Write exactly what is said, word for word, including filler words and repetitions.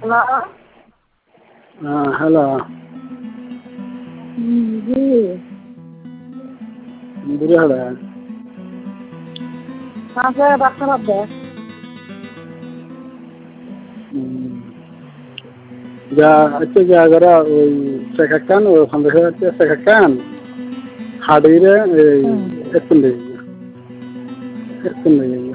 Hello. হ্যাঁ hello. হুম, জি। বুড়িহাড়ে। कहाँ से बात कर रहे हैं? যা হচ্ছে যে আগরা ওই শেখাকান ওখান থেকে হচ্ছে শেখাকান হাড়িরে এই হুম। একটু নেই একটু নেই